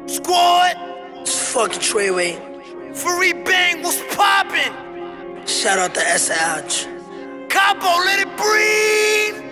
Squad, It's fucking Treyway. Free Bang, what's poppin'? Shout out to SH. Capo, let it breathe.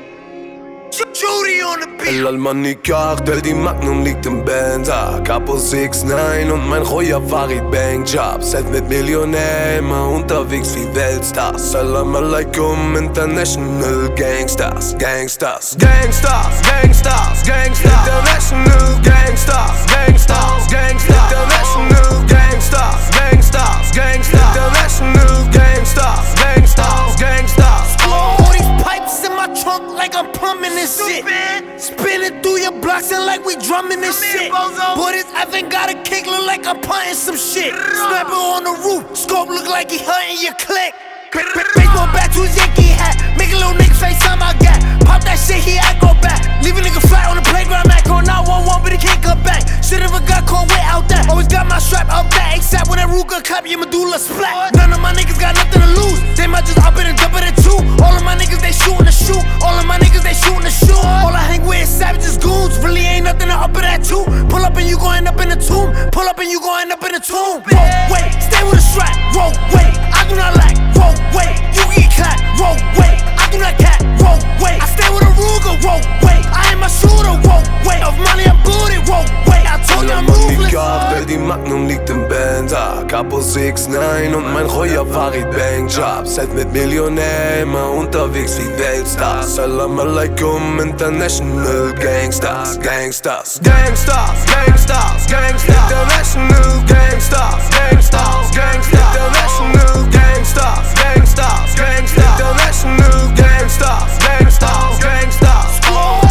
Judy on the beat. El-Almani Cartel, die Magnum liegt im Benzer. Capo 6ix9ine und mein Roya Farid Bang Job. Set mit Millionär, immer unterwegs wie Weltstars. Salam alaikum, International Gangsters. Gangsters, Gangsters, Gangsters, Gangsters. International Gangsters, Gangsters, Gangsters. International Gangsters, Gangsters, Gangsters. International Gangsters, Gangsters, Gangsters. All these pipes in my trunk like I'm plumbing this shit. Spinning through your blocks and like we drumming this shit. Boy, this effing got a kick, look like I'm punting some shit. Snapper on the roof, scope look like he hunting your click. Baseball bat to his Yankee hat, make a little nigga face on my gap. Pop that shit, he act go back. Leave a nigga flat on the playground, Mac on 911, but he can't come back. Shit if I got caught without that. Always got my strap up that, except when that Ruger clap, your medulla splat. None of my niggas got nothing to lose. They might just hop in and jump it at two. All of my niggas, they shootin' the shoot. All of my niggas, they shootin' the shoot. All I hang with is savages, goons. Really ain't nothing to up it at two. Pull up and you gon' end up in the tomb. Pull up and you gon' end up in the tomb. Roll, wait, stay with a strap. Roll, wait, I do not lack. Roll, wait, you get clapped. Roll, wait, I do not cap. Roll, wait, I stay with a Ruger. Roll, wait, I am a shooter. Roll, wait, of money I'm booted. Roll, wait, I told you I'm El-Almani ruthless. Cartel, die Magnum liegt im Benzer. Capo 6ix9ine und mein Roya Farid Bang Job. Set mit Millionär, immer unterwegs wie Weltstars. Salam alaikum, International Gangsters. Gangsters, Gangsters, Gangsters, Gangsters. International Gangsters, Gangsters, Gangsters. International Gangsters, Gangsters, Gangsters. International Gangsters, Gangsters, Gangsters.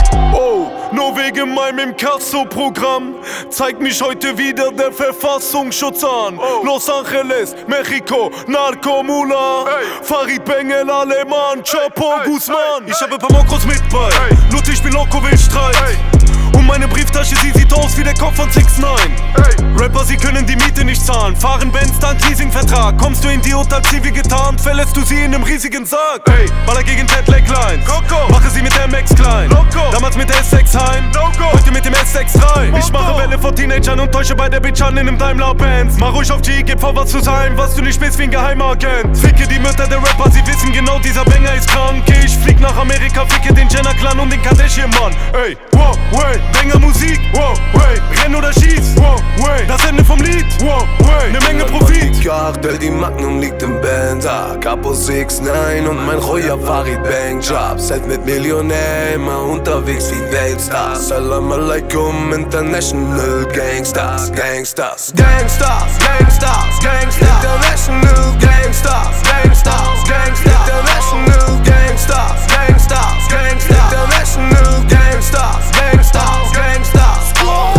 Oh, nur wegen meinem Inkasso-Programm zeigt mich heute wieder der Verfassungsschutz an. Los Angeles, Mexiko, Narcomula, Farid Bang, El Aleman, Chapo Guzman. Ich habe paar Mokros mit bei, Lute, ich bin loco, will Streit. Und meine Brieftasche, sie sieht aus wie der Kopf von 6ix9ine. Rapper, sie können die Miete nicht zahlen. Fahren Benz, dank Leasingvertrag. Kommst du in die Hotel Zivi getarnt, verlässt du sie in einem riesigen Sarg. Baller gegen Ted-Leg-Line, mache sie mit MX klein. Damals mit S6 Heim, heute mit dem S63. Ich mache Welle vor Teenagern und täusche bei der Bitch an in einem Daimler-Benz. Mach ruhig auf G, gib vor, was zu sein, was du nicht bist wie ein Geheimagent. Ficke die Mütter der Rapper, sie wissen genau, dieser Banger ist krank. Ich flieg nach Amerika, ficke den Jenner-Clan und den Kardashian-Mann. Ey, wow, wait, Banger Musik, wow, wait, renn oder schieß, wow, wait, das Ende vom Lied, wow, wait, ne Menge Profit. Cartel, die Magnum liegt im Benzer. Capo 6ix9ine und mein Roya Farid Bang Job. Set mit Millionär, immer unterwegs wie Weltstars. Salam alaikum, International Gangsters. Gangsters, Gangsters, Gangsters, Gangsters. International Gangsters, Gangsters, Gangsters. International Gangsters, Gangsters, Gangsters. International Gangsters, Gangsters, Gangsters.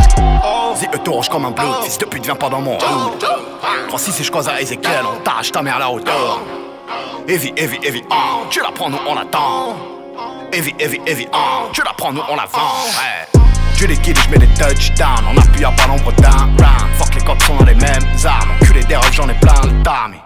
Zip torche comme un blues, fils de pute viens pas dans mon hood. Francis et je cause à Ezekiel, on tâche ta mère à la hauteur. Heavy, heavy, heavy, tu la prends, nous on l'attend. Heavy, heavy, heavy, tu la prends, nous on la vend. Ouais. Je les kills, je mets des touchdowns, on appuie à pas nombre d'un round. Fuck les cops sont dans les mêmes armes, enculé des refs, j'en ai plein le tamis.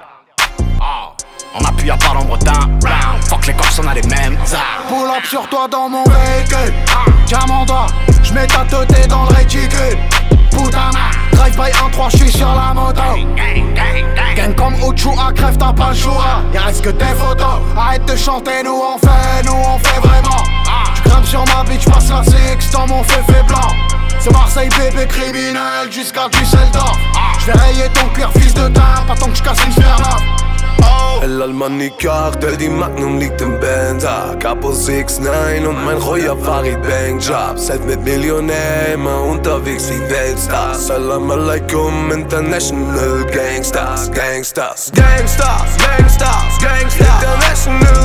On appuie à pas nombre d'un round. Fuck les cops, on a les mêmes armes. Pull up sur toi dans mon véhicule. Tiens mon doigt, j'mets ta teuté dans le réticule. Putana, drive by 1-3, j'suis sur la moto. Gang comme Uchua, crève t'as pas le choix. Y'a reste que des photos. Arrête de chanter, nous on fait vraiment. J'grimpe sur ma bitch, j'passe la six dans mon féfé blanc. C'est Marseille bébé criminel jusqu'à Düsseldorf. J'vais rayer ton cuir fils de teint, pas tant que j'casse une sphère là. El-Almani Cartel, die Magnum liegt im Benzer. Capo 6ix9ine und mein Roya Farid Bang Job. Set mit Millionär, immer unterwegs wie Weltstars. Salam alaikum, International Gangsters. Gangsters, Gangsters, Gangsters, Gangsters. International